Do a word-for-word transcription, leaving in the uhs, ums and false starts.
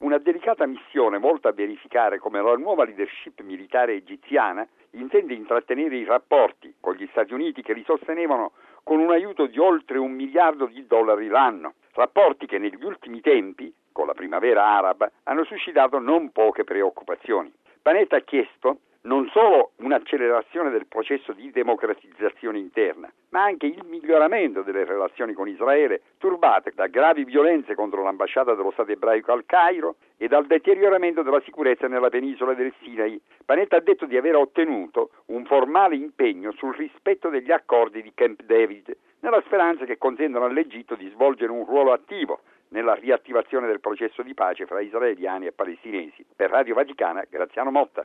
una delicata missione volta a verificare come la nuova leadership militare egiziana intende intrattenere i rapporti con gli Stati Uniti che li sostenevano con un aiuto di oltre un miliardo di dollari l'anno. Rapporti che negli ultimi tempi, con la primavera araba, hanno suscitato non poche preoccupazioni. Panetta ha chiesto non solo un'accelerazione del processo di democratizzazione interna, ma anche il miglioramento delle relazioni con Israele, turbate da gravi violenze contro l'ambasciata dello Stato ebraico al Cairo e dal deterioramento della sicurezza nella penisola del Sinai. Panetta ha detto di aver ottenuto un formale impegno sul rispetto degli accordi di Camp David, nella speranza che consentano all'Egitto di svolgere un ruolo attivo nella riattivazione del processo di pace fra israeliani e palestinesi. Per Radio Vaticana, Graziano Motta.